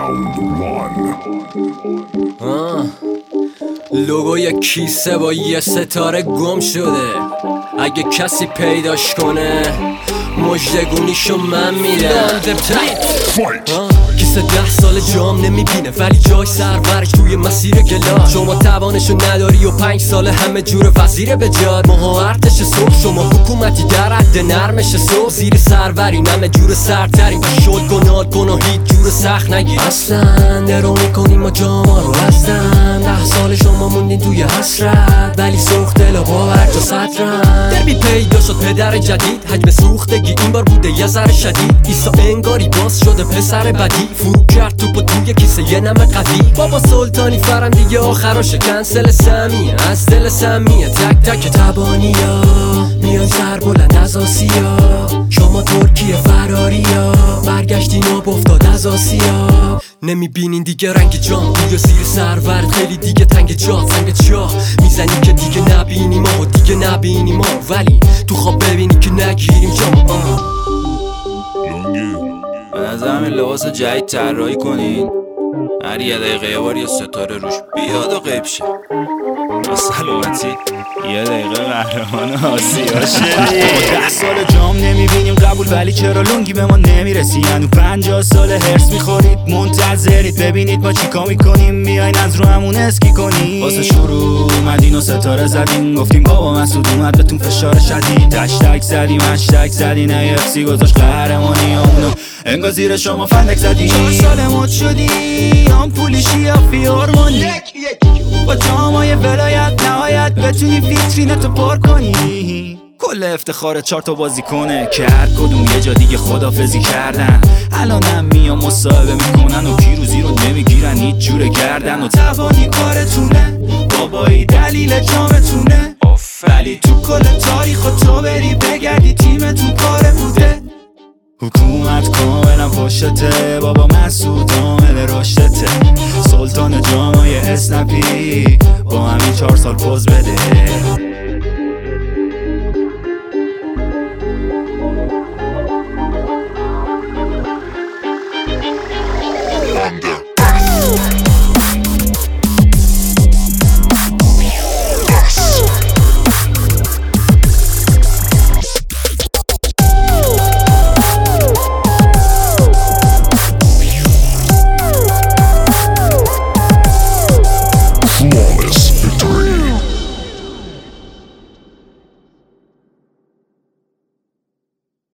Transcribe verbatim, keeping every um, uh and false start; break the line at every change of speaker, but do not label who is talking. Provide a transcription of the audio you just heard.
آه. لوگوی کیسه با یه ستاره گم شده، اگه کسی پیداش کنه مجدگونیشو من میدم. کیسه ده سال جام نمیبینه ولی جاش سرورش توی مسیر گلا. شما توانشو نداری و پنج ساله همه جور وزیر به جاد. ماها ارتش صبح شما حکومتی در حد نرمش صبح. زیر سروریم همه جور سرتریم و شد گناه گناه هیچ جور سخت نگیر. اصلا درو میکنیم و جاما رو هستن. ده سال شما موندین توی حسرت ولی سوخت دل باور تا سطرن. دربی پیدا شد پدر جدید، حجم سوختگی این بار بوده یه ذره شدید. ایسا انگاری باز شده پسر بدی، فرو کرد تو با توی کیسه یه نمه قوی. بابا سلطانی فرم دیگه آخراشه کنسل سمیه از دل سمیه. تک تک تبانی ها میان سر بلند از آسیا. شما ترکیه فراری ها برگشتین و افتاد از آسیا. نمیبینین دیگه رنگ جام توی زیر سرور، خیلی دیگه تنگ جا تنگ چاه. میزنی که دیگه نبینی ما دیگه نبینی ما، ولی تو خواب ببینی که نگیریم جام.
به نظر همین لباس جدید طراحی کنین، هر یه دقیقه یه بار یه ستاره روش بیاد و غیب شه. با سلامتی یه دقیقه قهرمان آسیا شدی.
ده سال جام نمیبینیم قبول ولی چرا لونگی به ما نمیرسی؟ هنو پنجاه سال هرس میخورید منتظرید ببینید ما چیکار میکنیم. میاین از رو همون اسکی کنیم. واسه شروع اومدین و ستاره زدین، گفتیم بابا مسعود اومد بهتون فشار شدید. هشتگ زدیم هشتگ زدین ای اف سی گذاشت قهرمانی همونو انگار زیر شما فندک زدی. چهار سال مد شدی آمپولی شیافی هورمونی با جامای ولایت نهایت بتونی ویترینتو پر کنی. کل افتخار چهار تا بازی کنه که هر کدوم یه جا دیگه خدافزی کردن. الانم میام مصاحبه میکنن و پیروزی رو نمیگیرن هیچ جوره گردن. و توانی کارتونه بابایی دلیل جامتونه، ولی تو کل تاریخ و تو بری بگردی تیمتون کاره بوده. حکومت کاملا پشته بابا مسعود عامل رشدته. سلطان جامای اسنپی با همین چهار سال پوز بده.